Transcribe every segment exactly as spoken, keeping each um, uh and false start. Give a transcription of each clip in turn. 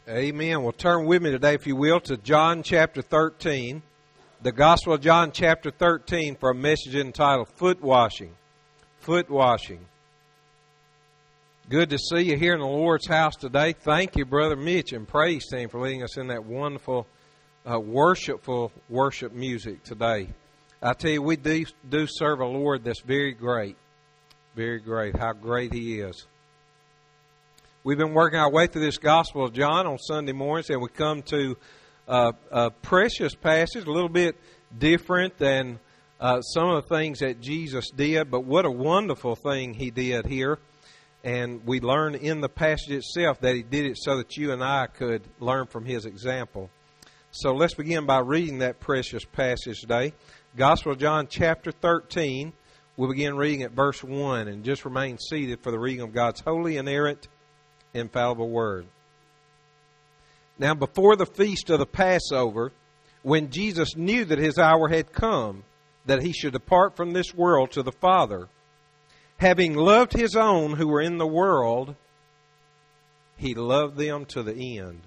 Amen. Well, turn with me today, if you will, to John chapter thirteen, the Gospel of John chapter thirteen, for a message entitled Foot Washing. Foot Washing. Good to see you here in the Lord's house today. Thank you, Brother Mitch and praise team, for leading us in that wonderful, uh, worshipful worship music today. I tell you, we do, do serve a Lord that's very great. Very great. How great He is. We've been working our way through this Gospel of John on Sunday mornings, and we come to uh, a precious passage, a little bit different than uh, some of the things that Jesus did, but what a wonderful thing He did here. And we learn in the passage itself that He did it so that you and I could learn from His example. So let's begin by reading that precious passage today. Gospel of John chapter thirteen. We'll begin reading at verse one, and just remain seated for the reading of God's holy, inerrant, infallible word. Now, before the feast of the Passover, when Jesus knew that His hour had come, that He should depart from this world to the Father, having loved His own who were in the world, He loved them to the end.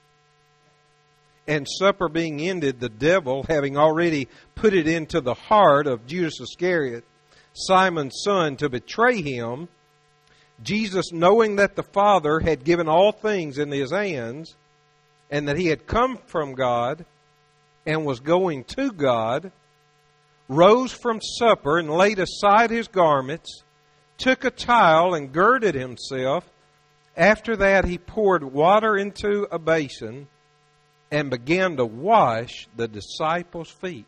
And supper being ended, the devil, having already put it into the heart of Judas Iscariot, Simon's son, to betray Him, Jesus, knowing that the Father had given all things in His hands, and that He had come from God and was going to God, rose from supper and laid aside His garments, took a towel and girded Himself. After that He poured water into a basin and began to wash the disciples' feet,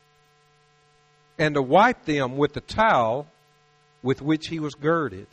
and to wipe them with the towel with which He was girded.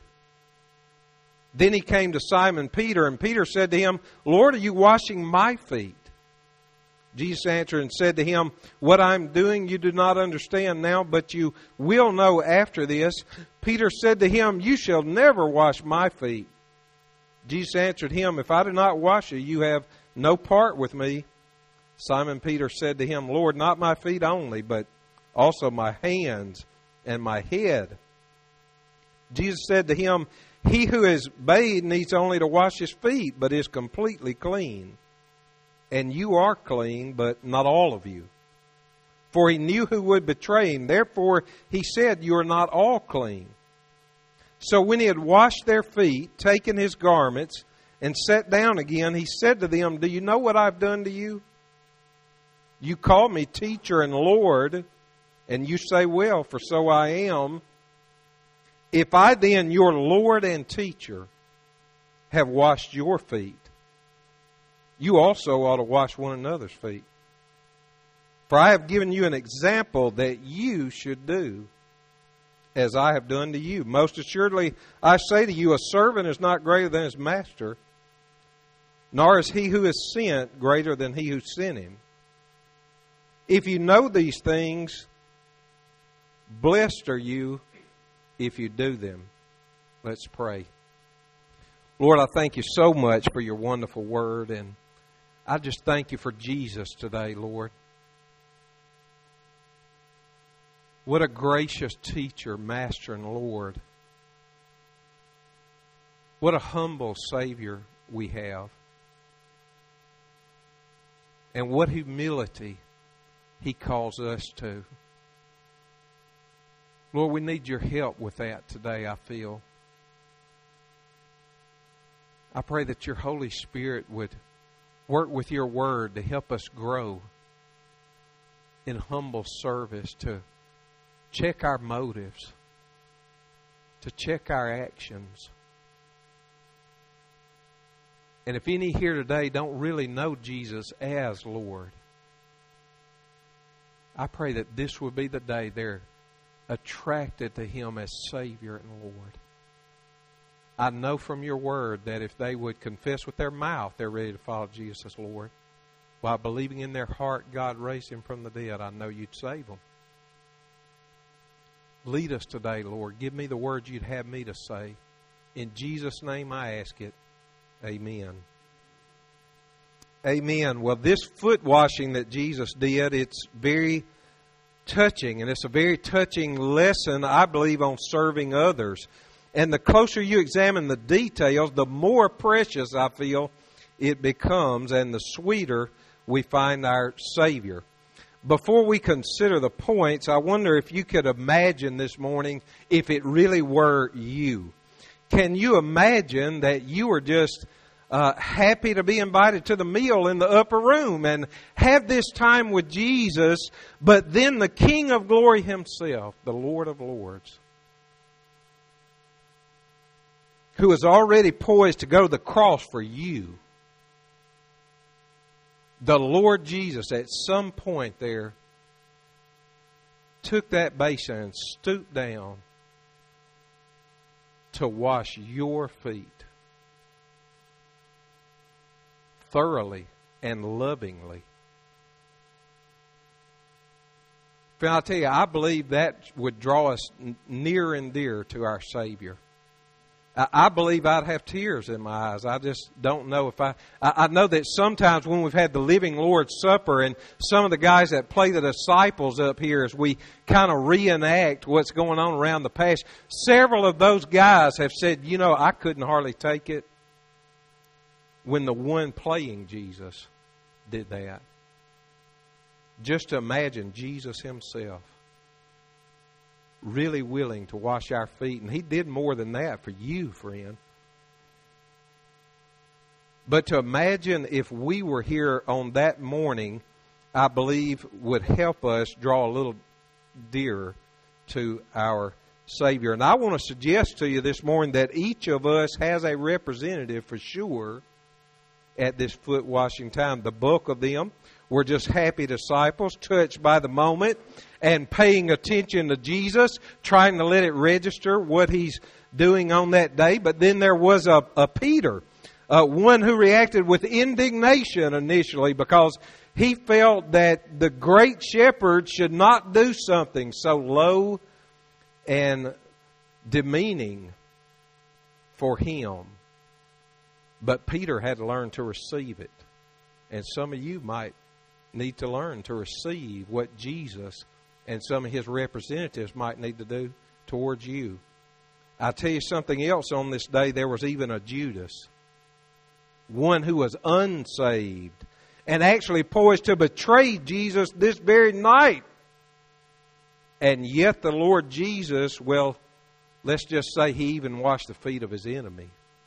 Then He came to Simon Peter, and Peter said to Him, Lord, are you washing my feet? Jesus answered and said to him, What I am doing you do not understand now, but you will know after this. Peter said to Him, You shall never wash my feet. Jesus answered him, If I do not wash you, you have no part with me. Simon Peter said to Him, Lord, not my feet only, but also my hands and my head. Jesus said to him, He who is bathed needs only to wash his feet, but is completely clean. And you are clean, but not all of you. For He knew who would betray Him. Therefore He said, You are not all clean. So when He had washed their feet, taken His garments, and sat down again, He said to them, Do you know what I've done to you? You call me teacher and Lord, and you say, Well, for so I am. If I then, your Lord and teacher, have washed your feet, you also ought to wash one another's feet. For I have given you an example that you should do as I have done to you. Most assuredly, I say to you, a servant is not greater than his master, nor is he who is sent greater than he who sent him. If you know these things, blessed are you if you do them. Let's pray. Lord, I thank you so much for your wonderful word, and I just thank you for Jesus today, Lord. What a gracious teacher, master, and Lord. What a humble Savior we have. And what humility He calls us to. Lord, we need your help with that today, I feel. I pray that your Holy Spirit would work with your word to help us grow in humble service, to check our motives, to check our actions. And if any here today don't really know Jesus as Lord, I pray that this will be the day they're attracted to Him as Savior and Lord. I know from your word that if they would confess with their mouth they're ready to follow Jesus as Lord, while believing in their heart God raised Him from the dead, I know you'd save them. Lead us today, Lord. Give me the words you'd have me to say. In Jesus' name I ask it. Amen. Amen. Well, this foot washing that Jesus did, it's very touching, and it's a very touching lesson, I believe, on serving others. And the closer you examine the details, the more precious, I feel, it becomes and the sweeter we find our Savior. Before we consider the points, I wonder if you could imagine this morning if it really were you. Can you imagine that you were just uh, happy to be invited to the meal in the upper room and have this time with Jesus, but then the King of Glory Himself, the Lord of Lords, who is already poised to go to the cross for you, the Lord Jesus at some point there took that basin and stooped down to wash your feet thoroughly and lovingly. Friend, I'll tell you, I believe that would draw us near and dear to our Savior. I believe I'd have tears in my eyes. I just don't know if I... I know that sometimes when we've had the Living Lord's Supper and some of the guys that play the disciples up here as we kind of reenact what's going on around the past, several of those guys have said, you know, I couldn't hardly take it when the one playing Jesus did that. Just to imagine Jesus Himself really willing to wash our feet. And He did more than that for you, friend. But to imagine if we were here on that morning, I believe would help us draw a little dearer to our Savior. And I want to suggest to you this morning that each of us has a representative for sure at this foot washing time. The bulk of them were just happy disciples, touched by the moment and paying attention to Jesus, trying to let it register what He's doing on that day. But then there was a, a Peter, uh, one who reacted with indignation initially because he felt that the great shepherd should not do something so low and demeaning for him. But Peter had to learn to receive it. And some of you might need to learn to receive what Jesus and some of His representatives might need to do towards you. I'll tell you something else. On this day, there was even a Judas, one who was unsaved and actually poised to betray Jesus this very night. And yet the Lord Jesus, well, let's just say He even washed the feet of His enemy.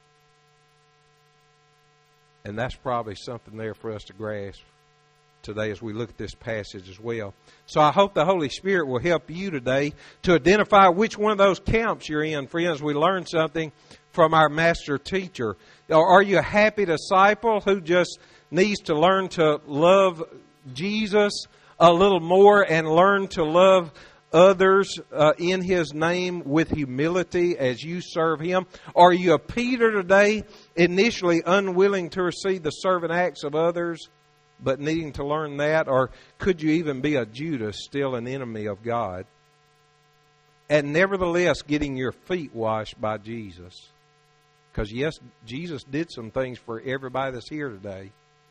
And that's probably something there for us to grasp today as we look at this passage as well. So I hope the Holy Spirit will help you today to identify which one of those camps you're in, friends. We learned something from our master teacher. Are you a happy disciple who just needs to learn to love Jesus a little more and learn to love others uh, in His name with humility as you serve Him? Are you a Peter today, initially unwilling to receive the servant acts of others, but needing to learn that? Or could you even be a Judas, still an enemy of God, and nevertheless getting your feet washed by Jesus? Because yes, Jesus did some things for everybody that's here today,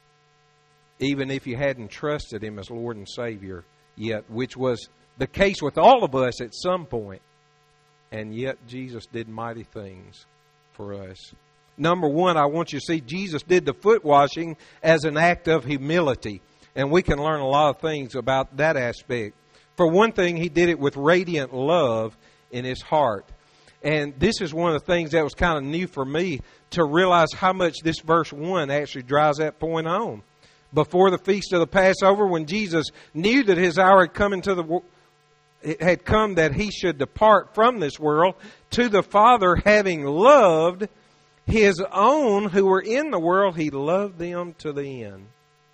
even if you hadn't trusted Him as Lord and Savior yet, which was the case with all of us at some point. And yet Jesus did mighty things for us. Number one, I want you to see Jesus did the foot washing as an act of humility. And we can learn a lot of things about that aspect. For one thing, He did it with radiant love in His heart. And this is one of the things that was kind of new for me, to realize how much this verse one actually drives that point home. Before the feast of the Passover, when Jesus knew that His hour had come into the it had come that He should depart from this world to the Father, having loved His own who were in the world, He loved them to the end.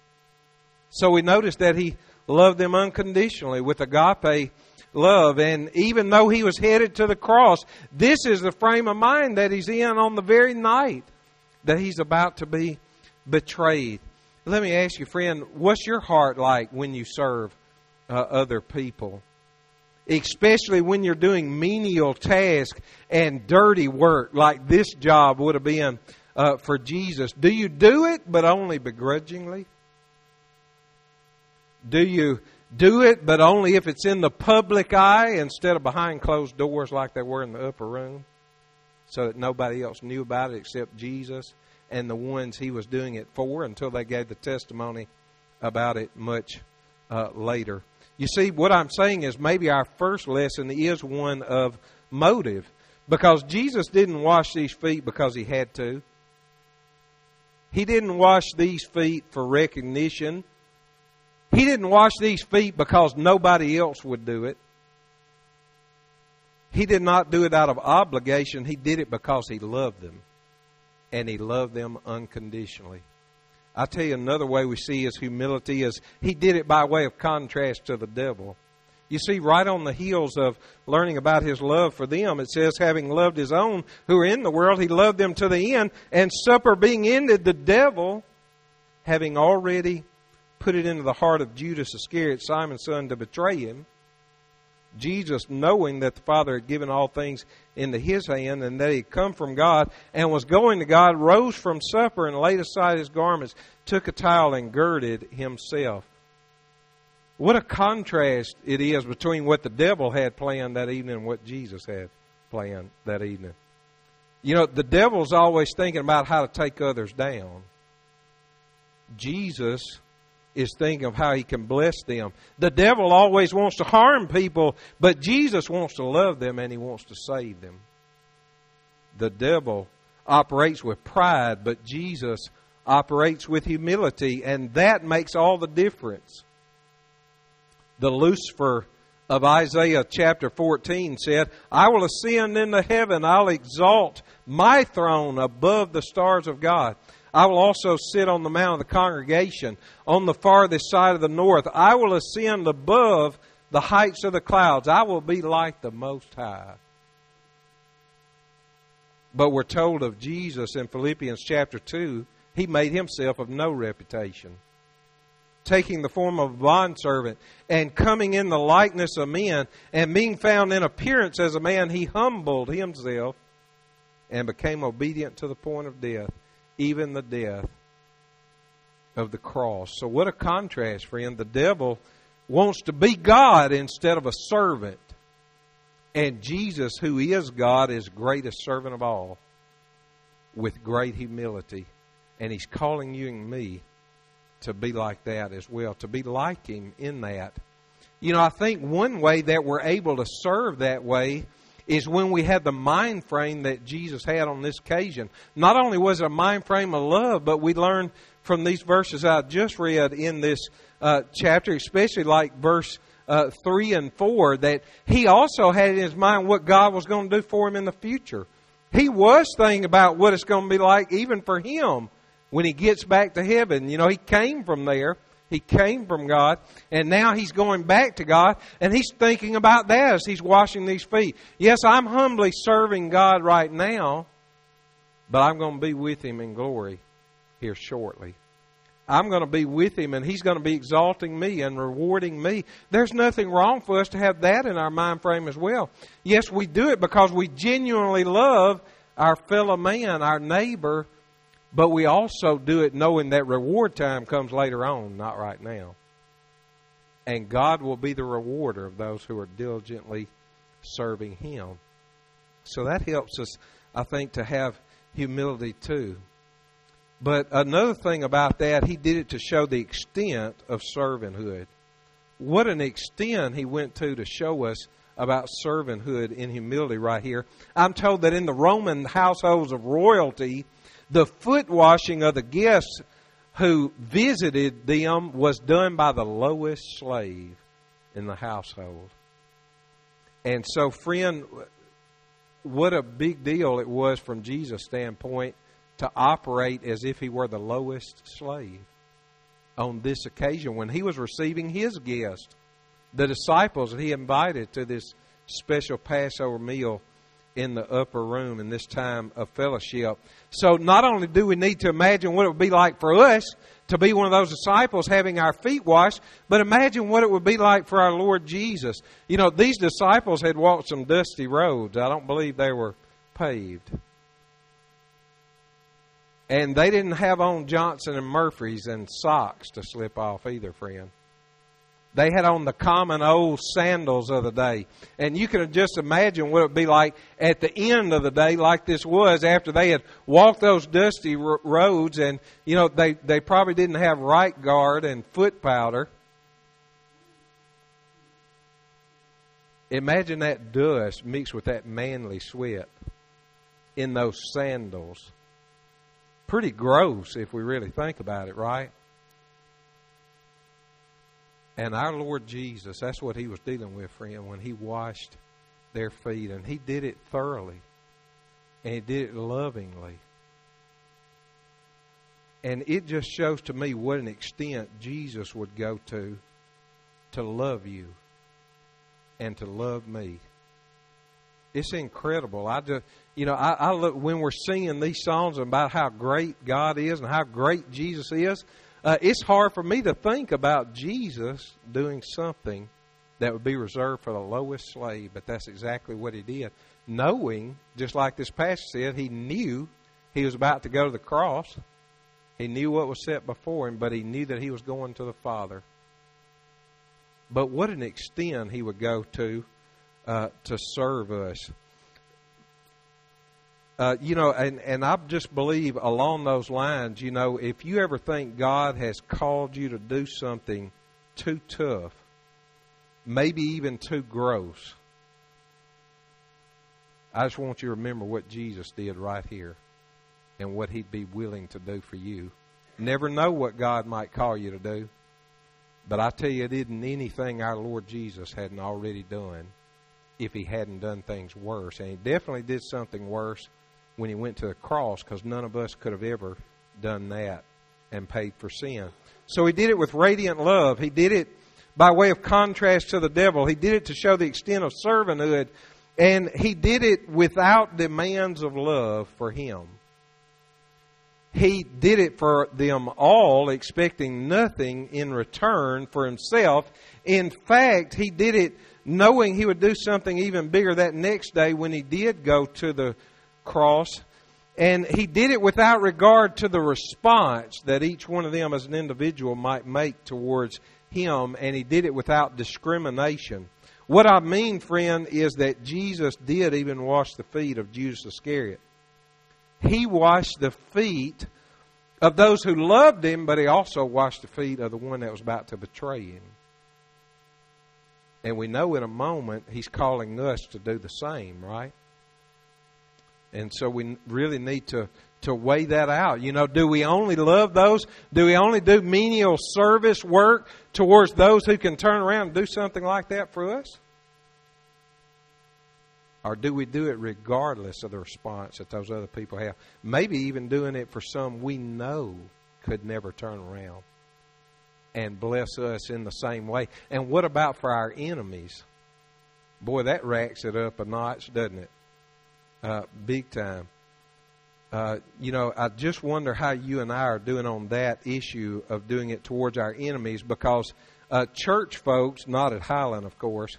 So we notice that He loved them unconditionally with agape love. And even though He was headed to the cross, this is the frame of mind that He's in on the very night that He's about to be betrayed. Let me ask you, friend, what's your heart like when you serve uh, other people? Especially when you're doing menial tasks and dirty work like this job would have been uh, for Jesus. Do you do it, but only begrudgingly? Do you do it, but only if it's in the public eye instead of behind closed doors like they were in the upper room, so that nobody else knew about it except Jesus and the ones he was doing it for until they gave the testimony about it much uh, later. You see, what I'm saying is maybe our first lesson is one of motive, because Jesus didn't wash these feet because he had to. He didn't wash these feet for recognition. He didn't wash these feet because nobody else would do it. He did not do it out of obligation. He did it because he loved them. And he loved them unconditionally. I tell you, another way we see his humility is he did it by way of contrast to the devil. You see, right on the heels of learning about his love for them, it says, having loved his own who are in the world, he loved them to the end. And supper being ended, the devil, having already put it into the heart of Judas Iscariot, Simon's son, to betray him, Jesus, knowing that the Father had given all things into his hand and that he had come from God and was going to God, rose from supper and laid aside his garments, took a towel and girded himself. What a contrast it is between what the devil had planned that evening and what Jesus had planned that evening. You know, the devil's always thinking about how to take others down. Jesus is thinking of how he can bless them. The devil always wants to harm people, but Jesus wants to love them and he wants to save them. The devil operates with pride, but Jesus operates with humility, and that makes all the difference. The Lucifer of Isaiah chapter fourteen said, I will ascend into heaven, I'll exalt my throne above the stars of God. I will also sit on the mount of the congregation on the farthest side of the north. I will ascend above the heights of the clouds. I will be like the Most High. But we're told of Jesus in Philippians chapter two, he made himself of no reputation, taking the form of a bondservant and coming in the likeness of men, and being found in appearance as a man, he humbled himself and became obedient to the point of death, even the death of the cross. So what a contrast, friend. The devil wants to be God instead of a servant. And Jesus, who is God, is greatest servant of all with great humility. And he's calling you and me to be like that as well, to be like him in that. You know, I think one way that we're able to serve that way is when we have the mind frame that Jesus had on this occasion. Not only was it a mind frame of love, but we learned from these verses I just read in this uh, chapter, especially like verse uh, three and four, that he also had in his mind what God was going to do for him in the future. He was thinking about what it's going to be like even for him when he gets back to heaven. You know, he came from there. He came from God, and now he's going back to God, and he's thinking about that as he's washing these feet. Yes, I'm humbly serving God right now, but I'm going to be with him in glory here shortly. I'm going to be with him, and he's going to be exalting me and rewarding me. There's nothing wrong for us to have that in our mind frame as well. Yes, we do it because we genuinely love our fellow man, our neighbor, but we also do it knowing that reward time comes later on, not right now. And God will be the rewarder of those who are diligently serving him. So that helps us, I think, to have humility too. But another thing about that, he did it to show the extent of servanthood. What an extent he went to to show us about servanthood in humility right here. I'm told that in the Roman households of royalty, the foot washing of the guests who visited them was done by the lowest slave in the household. And so, friend, what a big deal it was from Jesus' standpoint to operate as if he were the lowest slave on this occasion when he was receiving his guest, the disciples that he invited to this special Passover meal in the upper room in this time of fellowship. So not only do we need to imagine what it would be like for us to be one of those disciples having our feet washed, but imagine what it would be like for our Lord Jesus. You know, these disciples had walked some dusty roads. I don't believe they were paved. And they didn't have on Johnson and Murphy's and socks to slip off either, friend. They had on the common old sandals of the day. And you can just imagine what it would be like at the end of the day, like this was, after they had walked those dusty r- roads. And, you know, they, they probably didn't have right guard and foot powder. Imagine that dust mixed with that manly sweat in those sandals. Pretty gross if we really think about it, right? And our Lord Jesus, that's what He was dealing with, friend, when He washed their feet. And He did it thoroughly. And He did it lovingly. And it just shows to me what an extent Jesus would go to to love you and to love me. It's incredible. I just, you know, I, I look when we're singing these songs about how great God is and how great Jesus is. Uh, it's hard for me to think about Jesus doing something that would be reserved for the lowest slave, but that's exactly what He did. Knowing, just like this passage said, He knew He was about to go to the cross. He knew what was set before Him, but He knew that He was going to the Father. But what an extent He would go to uh, to serve us. Uh, you know, and, and I just believe along those lines, you know, if you ever think God has called you to do something too tough, maybe even too gross, I just want you to remember what Jesus did right here and what He'd be willing to do for you. Never know what God might call you to do, but I tell you, it isn't anything our Lord Jesus hadn't already done if He hadn't done things worse. And He definitely did something worse when He went to the cross, because none of us could have ever done that and paid for sin. So He did it with radiant love. He did it by way of contrast to the devil. He did it to show the extent of servanthood. And He did it without demands of love for Him. He did it for them all, expecting nothing in return for Himself. In fact, He did it knowing He would do something even bigger that next day when He did go to the cross. And He did it without regard to the response that each one of them as an individual might make towards Him. And He did it without discrimination. What I mean, friend, is that Jesus did even wash the feet of Judas Iscariot. He washed the feet of those who loved Him, but He also washed the feet of the one that was about to betray Him. And we know in a moment He's calling us to do the same, right? And so we really need to, to weigh that out. You know, do we only love those? Do we only do menial service work towards those who can turn around and do something like that for us? Or do we do it regardless of the response that those other people have? Maybe even doing it for some we know could never turn around and bless us in the same way. And what about for our enemies? Boy, that racks it up a notch, doesn't it? Uh, big time. Uh, you know, I just wonder how you and I are doing on that issue of doing it towards our enemies, because uh, church folks, not at Highland, of course,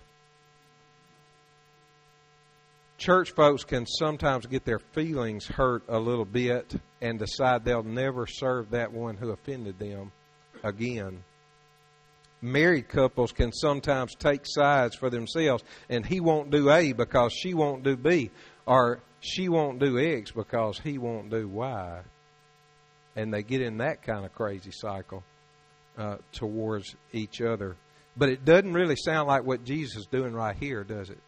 church folks can sometimes get their feelings hurt a little bit and decide they'll never serve that one who offended them again. Married couples can sometimes take sides for themselves, and he won't do A because she won't do B, or she won't do X because he won't do Y. And they get in that kind of crazy cycle uh, towards each other. But it doesn't really sound like what Jesus is doing right here, does it?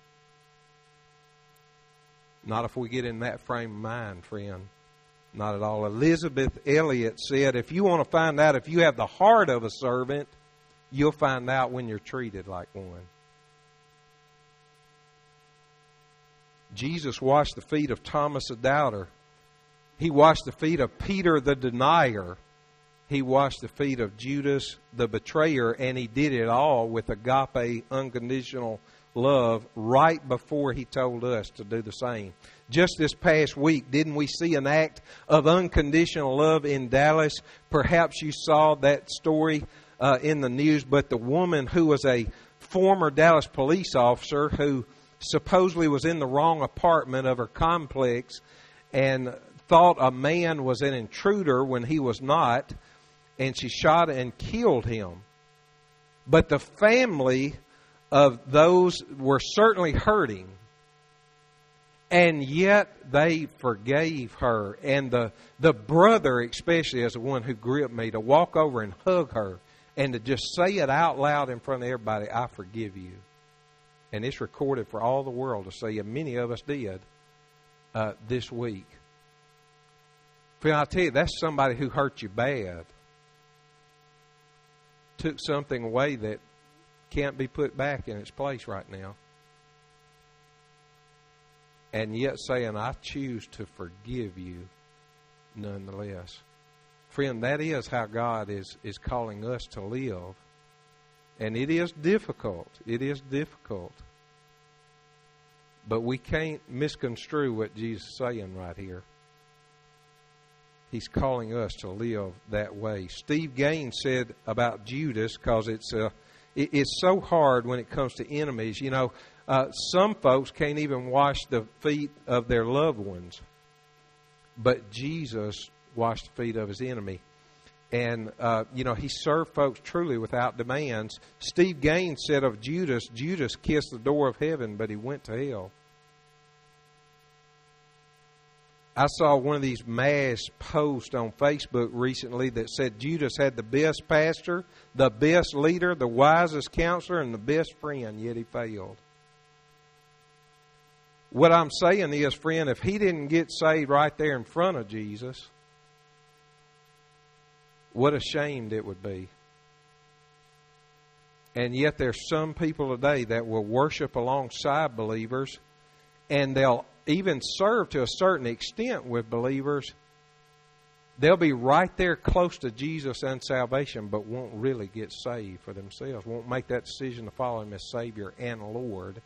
Not if we get in that frame of mind, friend. Not at all. Elizabeth Elliot said, if you want to find out if you have the heart of a servant, you'll find out when you're treated like one. Jesus washed the feet of Thomas the doubter. He washed the feet of Peter the denier. He washed the feet of Judas the betrayer, and he did it all with agape, unconditional love right before he told us to do the same. Just this past week, didn't we see an act of unconditional love in Dallas? Perhaps you saw that story uh, in the news, but the woman who was a former Dallas police officer who supposedly was in the wrong apartment of her complex and thought a man was an intruder when he was not, and she shot and killed him. But the family of those were certainly hurting. And yet they forgave her. And the, the brother especially is the one who gripped me to walk over and hug her and to just say it out loud in front of everybody, I forgive you. And it's recorded for all the world to see, and many of us did uh, this week. Friend, I'll tell you, that's somebody who hurt you bad. Took something away that can't be put back in its place right now. And yet saying, I choose to forgive you nonetheless. Friend, that is how God is, is calling us to live. And it is difficult. It is difficult. But we can't misconstrue what Jesus is saying right here. He's calling us to live that way. Steve Gaines said about Judas, because it's uh, it, it's so hard when it comes to enemies. You know, uh, some folks can't even wash the feet of their loved ones. But Jesus washed the feet of his enemy. And, uh, you know, he served folks truly without demands. Steve Gaines said of Judas, Judas kissed the door of heaven, but he went to hell. I saw one of these mass posts on Facebook recently that said Judas had the best pastor, the best leader, the wisest counselor, and the best friend, yet he failed. What I'm saying is, friend, if he didn't get saved right there in front of Jesus, what a shame it would be. And yet there's some people today that will worship alongside believers, and they'll even serve to a certain extent with believers. They'll be right there close to Jesus and salvation, but won't really get saved for themselves, won't make that decision to follow Him as Savior and Lord.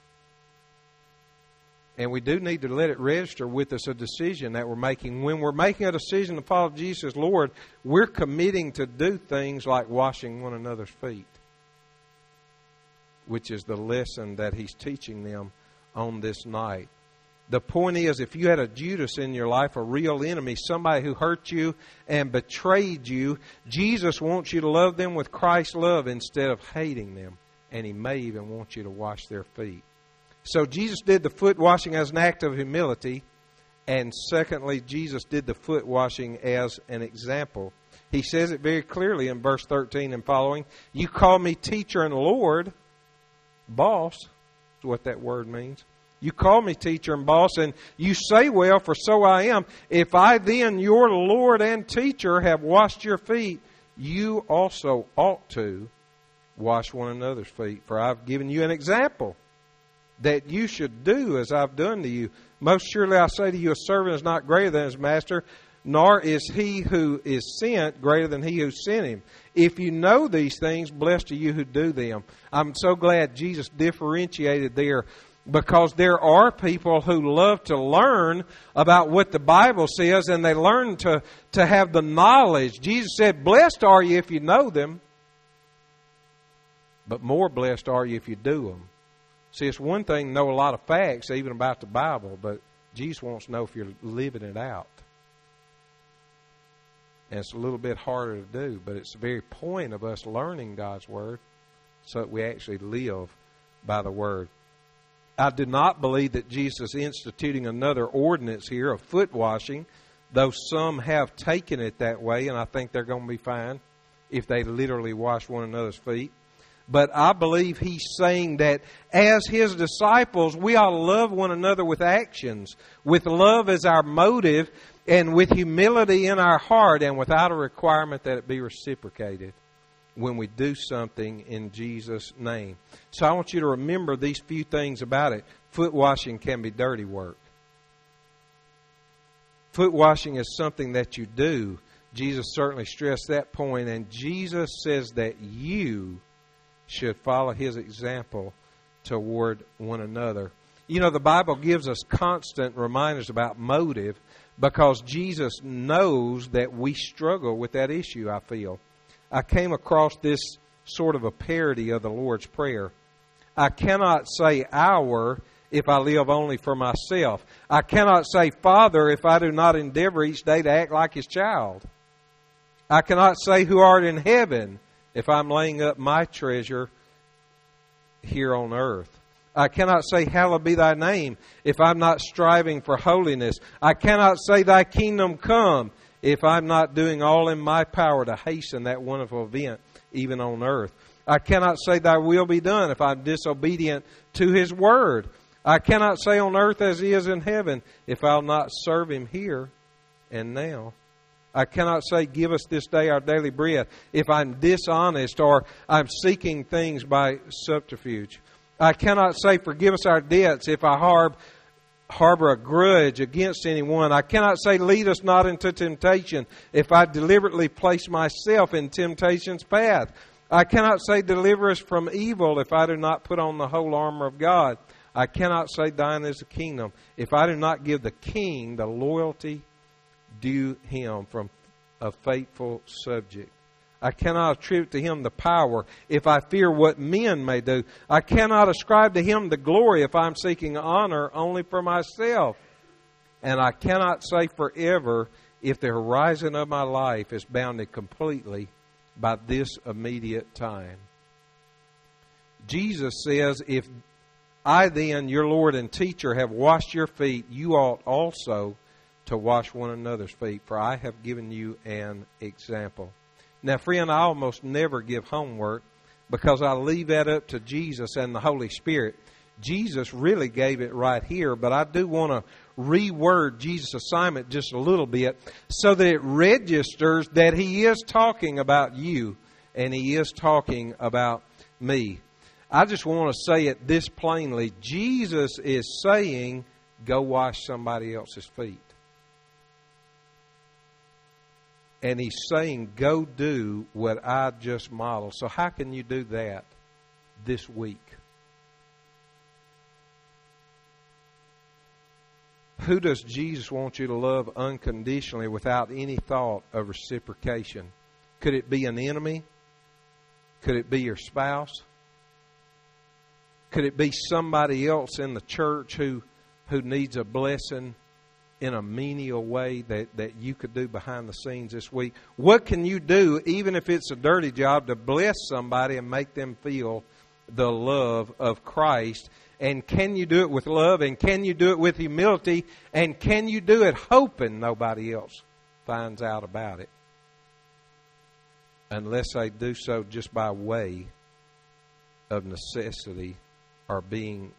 And we do need to let it register with us a decision that we're making. When we're making a decision to follow Jesus as Lord, we're committing to do things like washing one another's feet, which is the lesson that He's teaching them on this night. The point is, if you had a Judas in your life, a real enemy, somebody who hurt you and betrayed you, Jesus wants you to love them with Christ's love instead of hating them. And He may even want you to wash their feet. So Jesus did the foot washing as an act of humility. And secondly, Jesus did the foot washing as an example. He says it very clearly in verse thirteen and following. You call me teacher and Lord, boss, is what that word means. You call me teacher and boss, and you say, well, for so I am. If I then, your Lord and teacher, have washed your feet, you also ought to wash one another's feet. For I've given you an example that you should do as I've done to you. Most surely I say to you, a servant is not greater than his master, nor is he who is sent greater than he who sent him. If you know these things, blessed are you who do them. I'm so glad Jesus differentiated there, because there are people who love to learn about what the Bible says, and they learn to, to have the knowledge. Jesus said, blessed are you if you know them, but more blessed are you if you do them. See, it's one thing to know a lot of facts, even about the Bible, but Jesus wants to know if you're living it out. And it's a little bit harder to do, but it's the very point of us learning God's Word so that we actually live by the Word. I do not believe that Jesus is instituting another ordinance here of foot washing, though some have taken it that way, and I think they're going to be fine if they literally wash one another's feet. But I believe He's saying that as His disciples, we ought to love one another with actions, with love as our motive, and with humility in our heart, and without a requirement that it be reciprocated when we do something in Jesus' name. So I want you to remember these few things about it. Foot washing can be dirty work. Foot washing is something that you do. Jesus certainly stressed that point, and Jesus says that you should follow His example toward one another. You know, the Bible gives us constant reminders about motive, because Jesus knows that we struggle with that issue, I feel. I came across this sort of a parody of the Lord's Prayer. I cannot say our if I live only for myself. I cannot say Father if I do not endeavor each day to act like His child. I cannot say who art in heaven if I'm laying up my treasure here on earth. I cannot say, hallowed be thy name, if I'm not striving for holiness. I cannot say, thy kingdom come, if I'm not doing all in my power to hasten that wonderful event, even on earth. I cannot say, thy will be done, if I'm disobedient to His word. I cannot say on earth as He is in heaven, if I'll not serve Him here and now. I cannot say, give us this day our daily bread, if I'm dishonest or I'm seeking things by subterfuge. I cannot say, forgive us our debts, if I harb, harbor a grudge against anyone. I cannot say, lead us not into temptation, if I deliberately place myself in temptation's path. I cannot say, deliver us from evil, if I do not put on the whole armor of God. I cannot say, thine is the kingdom, if I do not give the King the loyalty due Him from a faithful subject. I cannot attribute to Him the power if I fear what men may do. I cannot ascribe to Him the glory if I'm seeking honor only for myself. And I cannot say forever if the horizon of my life is bounded completely by this immediate time. Jesus says, if I then, your Lord and teacher, have washed your feet, you ought also to wash one another's feet, for I have given you an example. Now, friend, I almost never give homework because I leave that up to Jesus and the Holy Spirit. Jesus really gave it right here, but I do want to reword Jesus' assignment just a little bit so that it registers that He is talking about you and He is talking about me. I just want to say it this plainly. Jesus is saying, go wash somebody else's feet. And He's saying, go do what I just modeled. So how can you do that this week? Who does Jesus want you to love unconditionally without any thought of reciprocation? Could it be an enemy? Could it be your spouse? Could it be somebody else in the church who, who needs a blessing in a menial way that, that you could do behind the scenes this week? What can you do, even if it's a dirty job, to bless somebody and make them feel the love of Christ? And can you do it with love? And can you do it with humility? And can you do it hoping nobody else finds out about it? Unless they do so just by way of necessity or being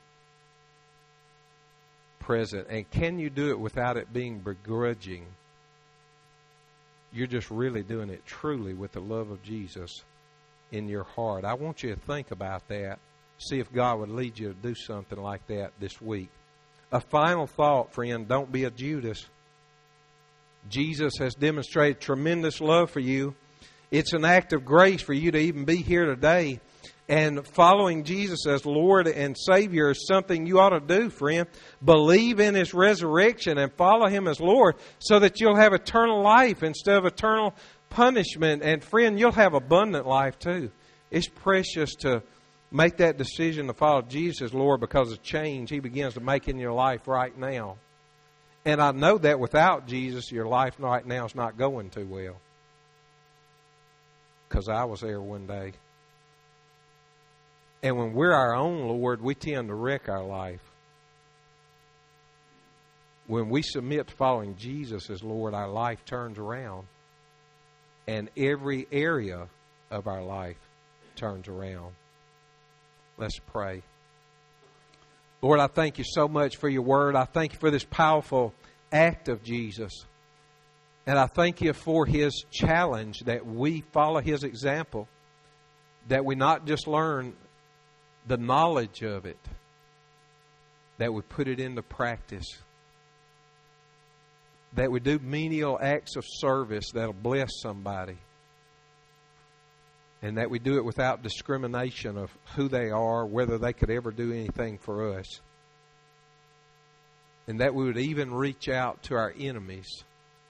present. And can you do it without it being begrudging? You're just really doing it truly with the love of Jesus in your heart. I want you to think about that. See if God would lead you to do something like that this week. A final thought, friend, don't be a Judas. Jesus has demonstrated tremendous love for you. It's an act of grace for you to even be here today. And following Jesus as Lord and Savior is something you ought to do, friend. Believe in His resurrection and follow Him as Lord so that you'll have eternal life instead of eternal punishment. And friend, you'll have abundant life too. It's precious to make that decision to follow Jesus as Lord because of change He begins to make in your life right now. And I know that without Jesus, your life right now is not going too well. Because I was there one day. And when we're our own Lord, we tend to wreck our life. When we submit to following Jesus as Lord, our life turns around. And every area of our life turns around. Let's pray. Lord, I thank you so much for your word. I thank you for this powerful act of Jesus. And I thank you for His challenge that we follow His example. That we not just learn the knowledge of it, that we put it into practice. That we do menial acts of service that'll bless somebody. And that we do it without discrimination of who they are, whether they could ever do anything for us. And that we would even reach out to our enemies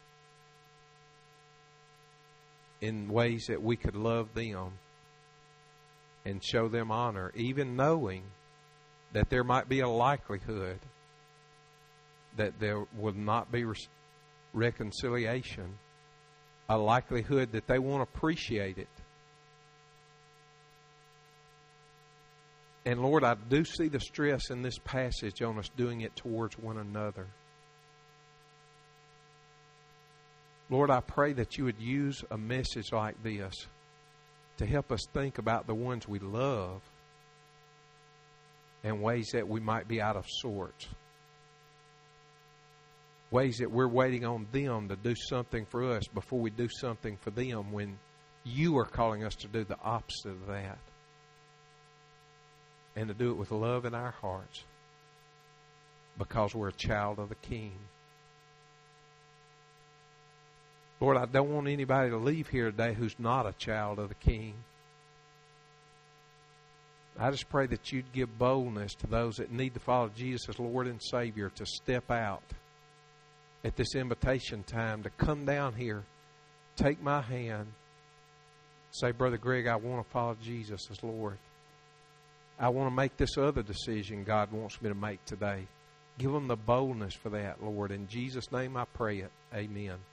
in ways that we could love them and show them honor, even knowing that there might be a likelihood that there will not be re- reconciliation, a likelihood that they won't appreciate it. And Lord, I do see the stress in this passage on us doing it towards one another. Lord, I pray that you would use a message like this to help us think about the ones we love and ways that we might be out of sorts. Ways that we're waiting on them to do something for us before we do something for them, when you are calling us to do the opposite of that. And to do it with love in our hearts, because we're a child of the King. Lord, I don't want anybody to leave here today who's not a child of the King. I just pray that you'd give boldness to those that need to follow Jesus as Lord and Savior to step out at this invitation time, to come down here, take my hand, say, Brother Greg, I want to follow Jesus as Lord. I want to make this other decision God wants me to make today. Give them the boldness for that, Lord. In Jesus' name I pray it. Amen.